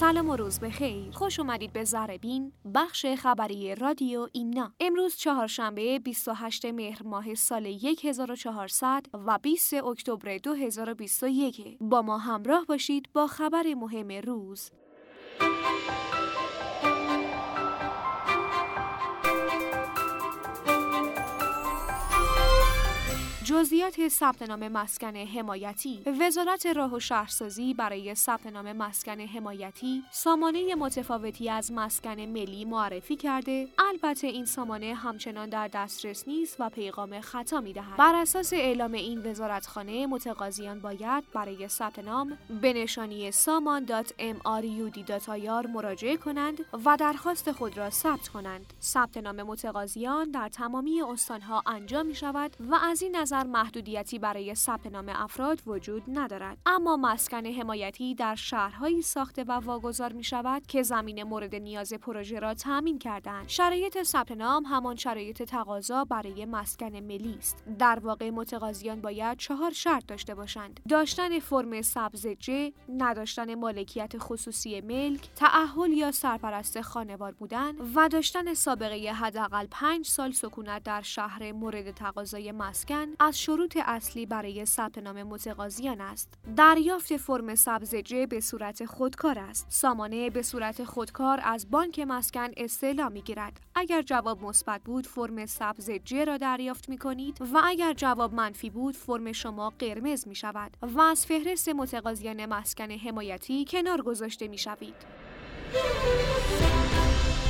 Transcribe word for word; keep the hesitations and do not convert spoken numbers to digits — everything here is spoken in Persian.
سلام و روز بخیر. خوش اومدید به ذره‌بین، بخش خبری رادیو ایمنا. امروز چهارشنبه بیست و هشتم مهر ماه سال هزار و چهارصد و بیستم اکتبر دو هزار و بیست و یک. با ما همراه باشید با خبر مهم روز. جزئیات ثبت‌نام مسکن حمایتی. وزارت راه و شهرسازی برای ثبت‌نام مسکن حمایتی سامانه متفاوتی از مسکن ملی معرفی کرده. البته این سامانه همچنان در دسترس نیست و پیغام خطا می‌دهد. بر اساس اعلام این وزارتخانه، متقاضیان باید برای ثبت‌نام به نشانی سامان دات ام آر یو دی دات آی آر مراجعه کنند و درخواست خود را ثبت کنند. ثبت‌نام متقاضیان در تمامی استان‌ها انجام می‌شود و از این نظر محدودیتی برای ثبت‌نام افراد وجود ندارد. اما مسکن حمایتی در شهرهایی ساخته و واگذار می شود که زمین مورد نیاز پروژه را تامین کردند. شرایط ثبت‌نام همان شرایط تقاضا برای مسکن ملی است. در واقع متقاضیان باید چهار شرط داشته باشند: داشتن فرم سبز ج، نداشتن مالکیت خصوصی ملک، تعهل یا سرپرست خانوار بودن و داشتن سابقه حداقل پنج سال سکونت در شهر مورد تقاضای مسکن از شروط اصلی برای ثبت‌نام متقاضیان است. دریافت فرم سبز ج به صورت خودکار است. سامانه به صورت خودکار از بانک مسکن استعلام می‌گیرد. اگر جواب مثبت بود، فرم سبز ج را دریافت می‌کنید و اگر جواب منفی بود، فرم شما قرمز می‌شود و از فهرست متقاضیان مسکن حمایتی کنار گذاشته می‌شوید.